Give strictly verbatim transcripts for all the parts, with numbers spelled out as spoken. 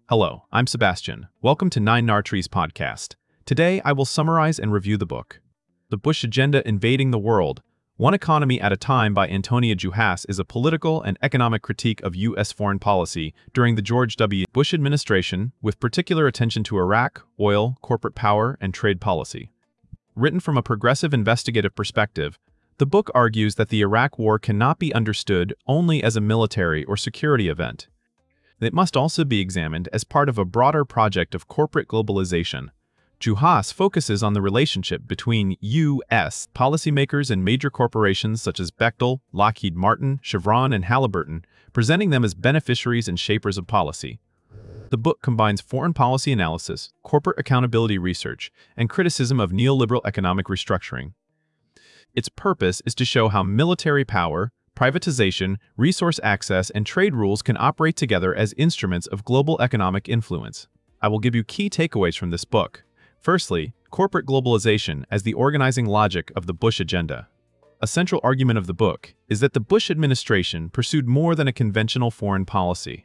Hello, I'm Sebastian. Welcome to Nine Nartrees podcast. Today, I will summarize and review the book. The Bush Agenda: Invading the World, One Economy at a Time by Antonia Juhas is a political and economic critique of U S foreign policy during the George W. Bush administration, with particular attention to Iraq, oil, corporate power, and trade policy. Written from a progressive investigative perspective, the book argues that the Iraq War cannot be understood only as a military or security event. It must also be examined as part of a broader project of corporate globalization. Juhas focuses on the relationship between U S policymakers and major corporations such as Bechtel, Lockheed Martin, Chevron, and Halliburton, presenting them as beneficiaries and shapers of policy. The book combines foreign policy analysis, corporate accountability research, and criticism of neoliberal economic restructuring. Its purpose is to show how military power, privatization, resource access, and trade rules can operate together as instruments of global economic influence. I will give you key takeaways from this book. Firstly, corporate globalization as the organizing logic of the Bush Agenda. A central argument of the book is that the Bush administration pursued more than a conventional foreign policy.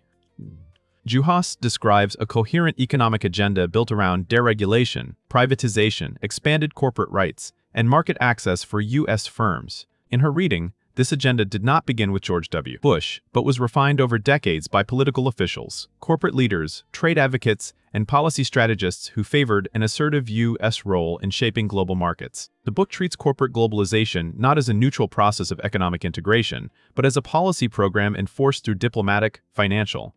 Juhas describes a coherent economic agenda built around deregulation, privatization, expanded corporate rights, and market access for U S firms. In her reading, this agenda did not begin with George W. Bush, but was refined over decades by political officials, corporate leaders, trade advocates, and policy strategists who favored an assertive U S role in shaping global markets. The book treats corporate globalization not as a neutral process of economic integration, but as a policy program enforced through diplomatic, financial,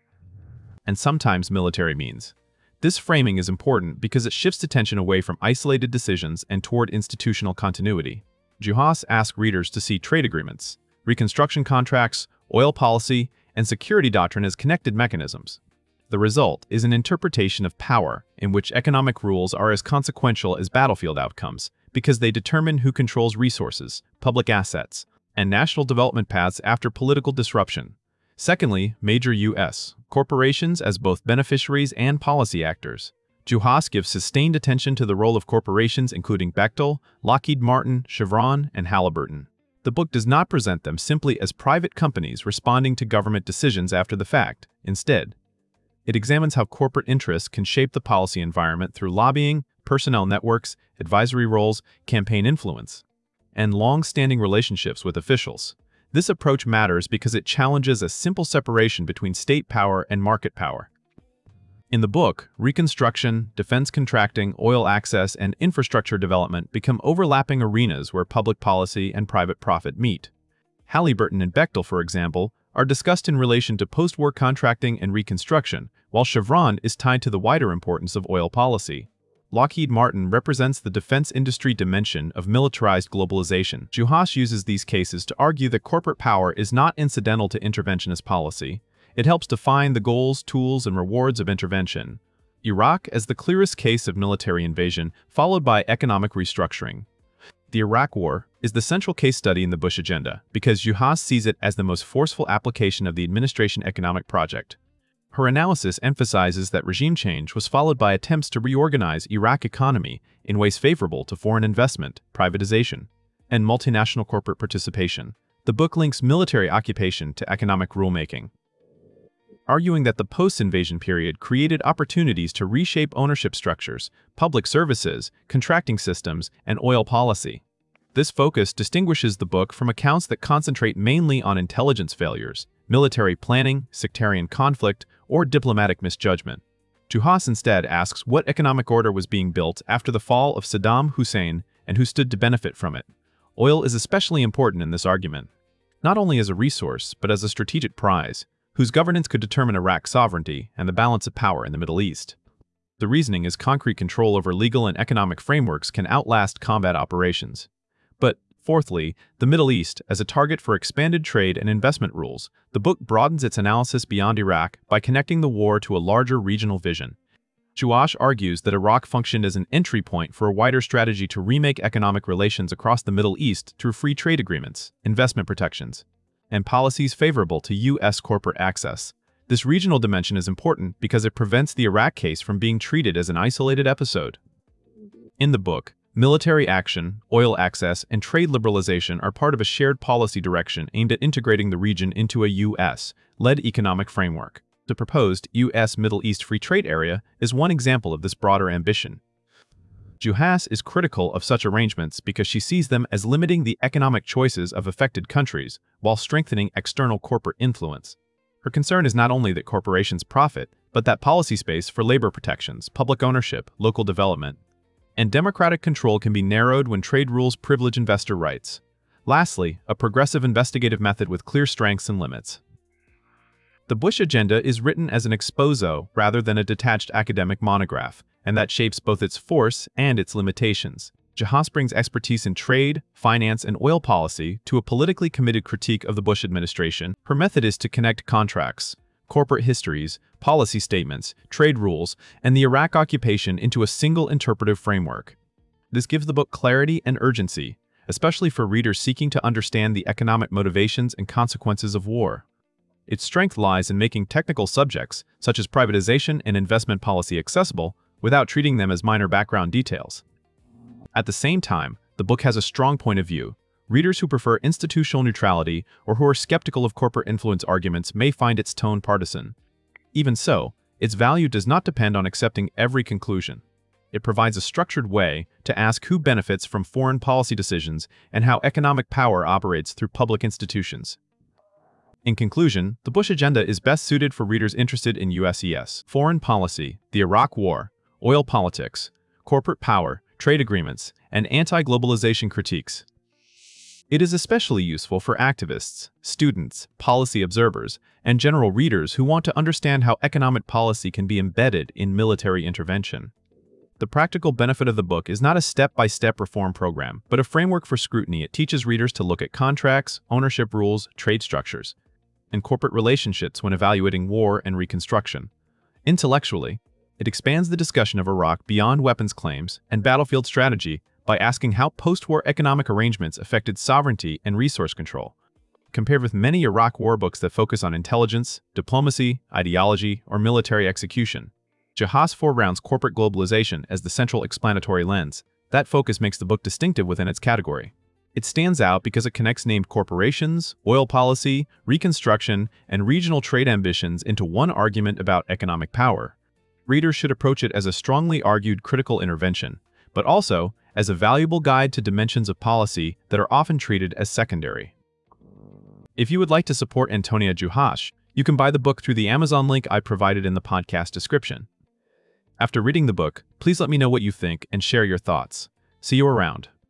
and sometimes military means. This framing is important because it shifts attention away from isolated decisions and toward institutional continuity. Juhas asks readers to see trade agreements, reconstruction contracts, oil policy, and security doctrine as connected mechanisms. The result is an interpretation of power in which economic rules are as consequential as battlefield outcomes because they determine who controls resources, public assets, and national development paths after political disruption. Secondly, major U S corporations as both beneficiaries and policy actors. Juhas gives sustained attention to the role of corporations including Bechtel, Lockheed Martin, Chevron, and Halliburton. The book does not present them simply as private companies responding to government decisions after the fact. Instead, it examines how corporate interests can shape the policy environment through lobbying, personnel networks, advisory roles, campaign influence, and long-standing relationships with officials. This approach matters because it challenges a simple separation between state power and market power. In the book, reconstruction, defense contracting, oil access, and infrastructure development become overlapping arenas where public policy and private profit meet. Halliburton and Bechtel, for example, are discussed in relation to post-war contracting and reconstruction, while Chevron is tied to the wider importance of oil policy. Lockheed Martin represents the defense industry dimension of militarized globalization. Juhas uses these cases to argue that corporate power is not incidental to interventionist policy. It helps define the goals, tools, and rewards of intervention. Iraq as the clearest case of military invasion, followed by economic restructuring. The Iraq War is the central case study in the Bush Agenda because Juhas sees it as the most forceful application of the administration economic project. Her analysis emphasizes that regime change was followed by attempts to reorganize Iraq economy in ways favorable to foreign investment, privatization, and multinational corporate participation. The book links military occupation to economic rulemaking, arguing that the post-invasion period created opportunities to reshape ownership structures, public services, contracting systems, and oil policy. This focus distinguishes the book from accounts that concentrate mainly on intelligence failures, military planning, sectarian conflict, or diplomatic misjudgment. Juhas instead asks what economic order was being built after the fall of Saddam Hussein and who stood to benefit from it. Oil is especially important in this argument, not only as a resource, but as a strategic prize, whose governance could determine Iraq's sovereignty and the balance of power in the Middle East. The reasoning is concrete control over legal and economic frameworks can outlast combat operations. But, fourthly, the Middle East as a target for expanded trade and investment rules. The book broadens its analysis beyond Iraq by connecting the war to a larger regional vision. Juhas argues that Iraq functioned as an entry point for a wider strategy to remake economic relations across the Middle East through free trade agreements, investment protections, and policies favorable to U S corporate access. This regional dimension is important because it prevents the Iraq case from being treated as an isolated episode. In the book, military action, oil access, and trade liberalization are part of a shared policy direction aimed at integrating the region into a U S-led economic framework. The proposed U S Middle East Free Trade Area is one example of this broader ambition. Juhas is critical of such arrangements because she sees them as limiting the economic choices of affected countries while strengthening external corporate influence. Her concern is not only that corporations profit, but that policy space for labor protections, public ownership, local development, and democratic control can be narrowed when trade rules privilege investor rights. Lastly, a progressive investigative method with clear strengths and limits. The Bush Agenda is written as an exposé rather than a detached academic monograph, and that shapes both its force and its limitations. Juhas brings expertise in trade, finance, and oil policy to a politically committed critique of the Bush administration. Her method is to connect contracts, corporate histories, policy statements, trade rules, and the Iraq occupation into a single interpretive framework. This gives the book clarity and urgency, especially for readers seeking to understand the economic motivations and consequences of war. Its strength lies in making technical subjects, such as privatization and investment policy, accessible without treating them as minor background details. At the same time, the book has a strong point of view. Readers who prefer institutional neutrality or who are skeptical of corporate influence arguments may find its tone partisan. Even so, its value does not depend on accepting every conclusion. It provides a structured way to ask who benefits from foreign policy decisions and how economic power operates through public institutions. In conclusion, the Bush Agenda is best suited for readers interested in U S E S, foreign policy, the Iraq War, oil politics, corporate power, trade agreements, and anti-globalization critiques. It is especially useful for activists, students, policy observers, and general readers who want to understand how economic policy can be embedded in military intervention. The practical benefit of the book is not a step-by-step reform program, but a framework for scrutiny. It teaches readers to look at contracts, ownership rules, trade structures, and corporate relationships when evaluating war and reconstruction. Intellectually, it expands the discussion of Iraq beyond weapons claims and battlefield strategy by asking how post-war economic arrangements affected sovereignty and resource control. Compared with many Iraq war books that focus on intelligence, diplomacy, ideology, or military execution, Juhas foregrounds corporate globalization as the central explanatory lens. That focus makes the book distinctive within its category. It stands out because it connects named corporations, oil policy, reconstruction, and regional trade ambitions into one argument about economic power. Readers should approach it as a strongly argued critical intervention, but also as a valuable guide to dimensions of policy that are often treated as secondary. If you would like to support Antonia Juhas, you can buy the book through the Amazon link I provided in the podcast description. After reading the book, please let me know what you think and share your thoughts. See you around.